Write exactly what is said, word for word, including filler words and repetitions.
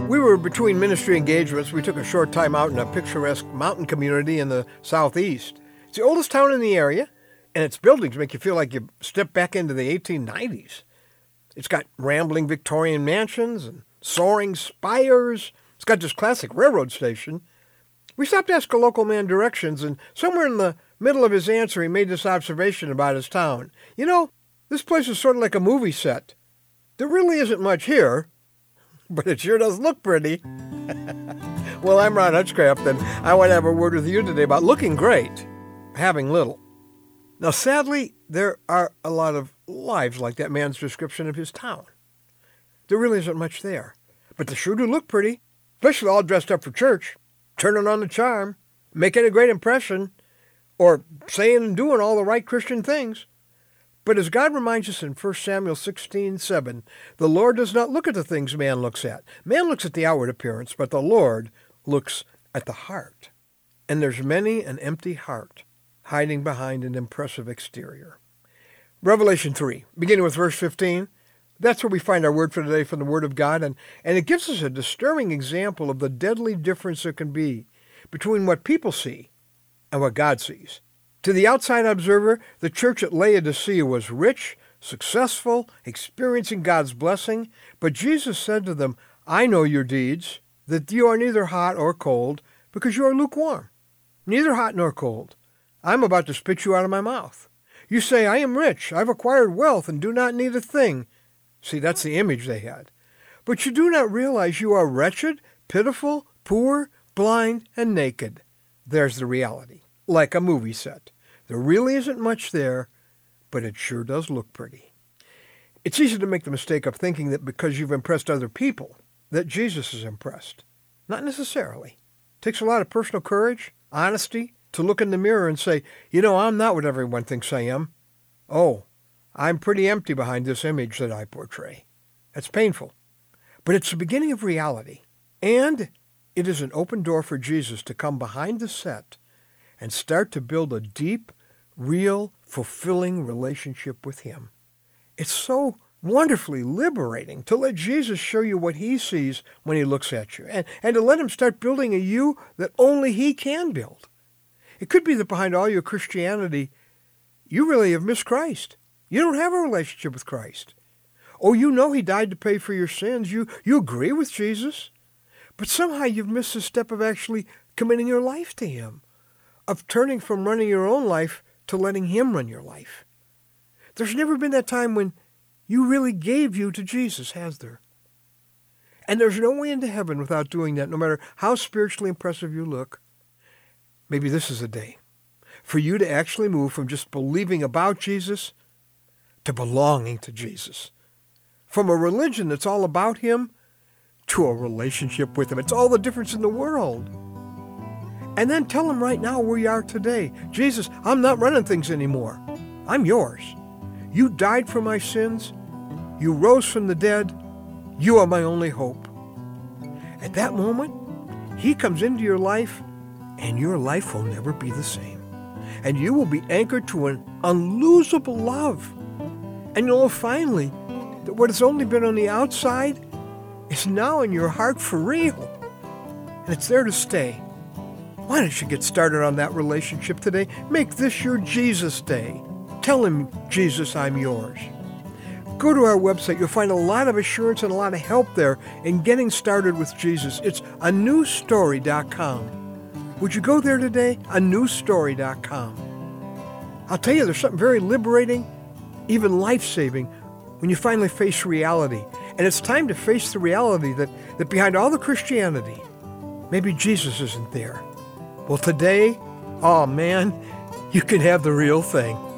We were between ministry engagements. We took a short time out in a picturesque mountain community in the southeast. It's the oldest town in the area, and its buildings make you feel like you stepped back into the eighteen nineties. It's got rambling Victorian mansions and soaring spires. It's got this classic railroad station. We stopped to ask a local man directions, and somewhere in the middle of his answer, he made this observation about his town. You know, this place is sort of like a movie set. There really isn't much here, but it sure does look pretty. Well, I'm Ron Hutchcraft, and I want to have a word with you today about looking great, having little. Now, sadly, there are a lot of lives like that man's description of his town. There really isn't much there, but they sure do look pretty, especially all dressed up for church, turning on the charm, making a great impression, or saying and doing all the right Christian things. But as God reminds us in First Samuel sixteen seven, the Lord does not look at the things man looks at. Man looks at the outward appearance, but the Lord looks at the heart. And there's many an empty heart hiding behind an impressive exterior. Revelation three, beginning with verse fifteen, that's where we find our word for today from the Word of God, and, and it gives us a disturbing example of the deadly difference there can be between what people see and what God sees. To the outside observer, the church at Laodicea was rich, successful, experiencing God's blessing, but Jesus said to them, I know your deeds, that you are neither hot or cold, because you are lukewarm, neither hot nor cold. I'm about to spit you out of my mouth. You say, I am rich, I've acquired wealth, and do not need a thing. See, that's the image they had. But you do not realize you are wretched, pitiful, poor, blind, and naked. There's the reality, like a movie set. There really isn't much there, but it sure does look pretty. It's easy to make the mistake of thinking that because you've impressed other people, that Jesus is impressed. Not necessarily. It takes a lot of personal courage, honesty, to look in the mirror and say, you know, I'm not what everyone thinks I am. Oh, I'm pretty empty behind this image that I portray. That's painful. But it's the beginning of reality. And it is an open door for Jesus to come behind the set and start to build a deep, real, fulfilling relationship with him. It's so wonderfully liberating to let Jesus show you what he sees when he looks at you, and, and to let him start building a you that only he can build. It could be that behind all your Christianity, you really have missed Christ. You don't have a relationship with Christ. Oh, you know he died to pay for your sins. You, you agree with Jesus. But somehow you've missed the step of actually committing your life to him, of turning from running your own life to letting him run your life. There's never been that time when you really gave you to Jesus, has there? And there's no way into heaven without doing that, no matter how spiritually impressive you look. Maybe this is a day for you to actually move from just believing about Jesus to belonging to Jesus. From a religion that's all about him to a relationship with him. It's all the difference in the world. And then tell him right now where you are today. Jesus, I'm not running things anymore. I'm yours. You died for my sins. You rose from the dead. You are my only hope. At that moment, he comes into your life, and your life will never be the same. And you will be anchored to an unlosable love. And you'll know finally that what has only been on the outside is now in your heart for real. And it's there to stay. Why don't you get started on that relationship today? Make this your Jesus day. Tell him, Jesus, I'm yours. Go to our website. You'll find a lot of assurance and a lot of help there in getting started with Jesus. It's a new story dot com. Would you go there today? a new story dot com. I'll tell you, there's something very liberating, even life-saving, when you finally face reality. And it's time to face the reality that, that behind all the Christianity, maybe Jesus isn't there. Well, today, oh man, you can have the real thing.